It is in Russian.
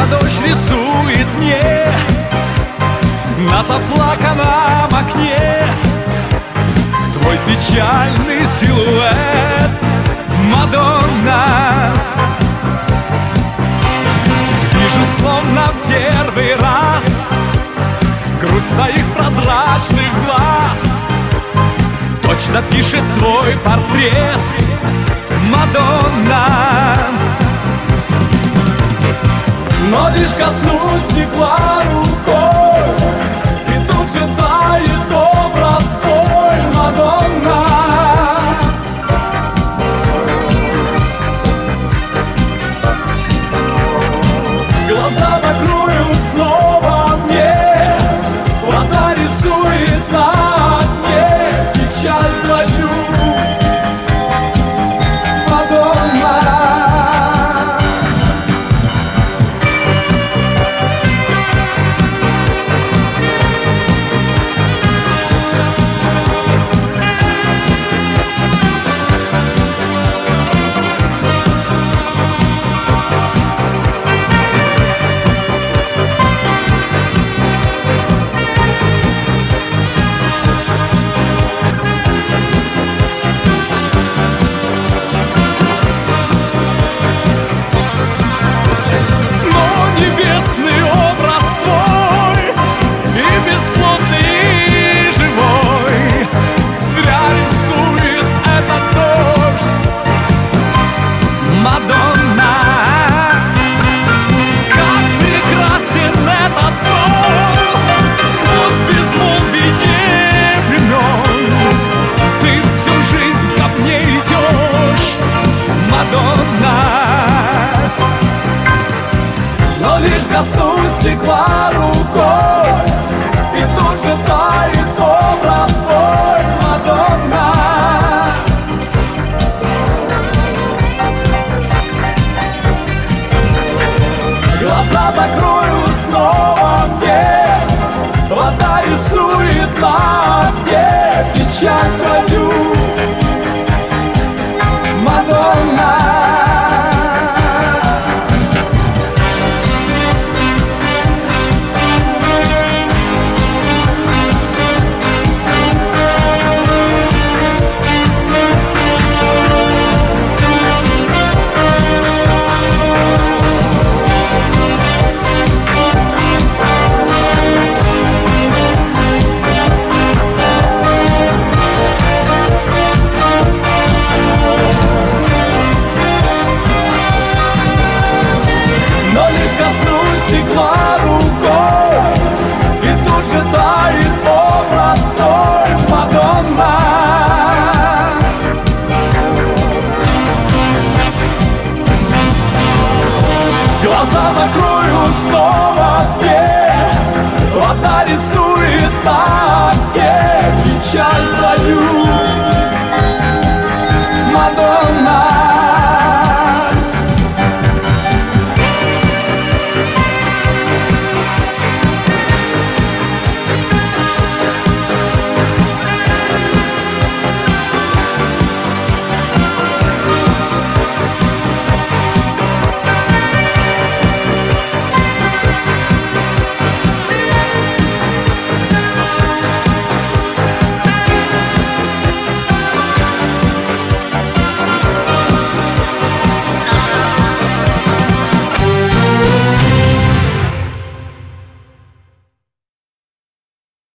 дождь рисует мне на заплаканном окне твой печальный силуэт, Мадонна. Вижу словно первый раз грусть твоих прозрачных глаз. Точно пишет твой портрет, Мадонна. Но лишь коснусь стекла рукой, и тут же тает образ твой, Мадонна. Глаза закрою снова мне, вода рисует на окне печаль твою, Мадонна. Небесный образ твой, и бесплотный, и живой, зря рисует этот дождь, Мадонна. Как прекрасен этот сон, сквозь безмолвие времен. Ты всю жизнь ко мне идешь, Мадонна. Но лишь коснусь стекла рукой, и тут же тает образ твой, Мадонна. Глаза закрою снова мне, вода рисует на окне печаль твою, Мадонна. Но лишь коснусь стекла рукой, и тут же тает образ твой, Мадонна. Глаза закрою снова мне, вода рисует на окне печаль твою.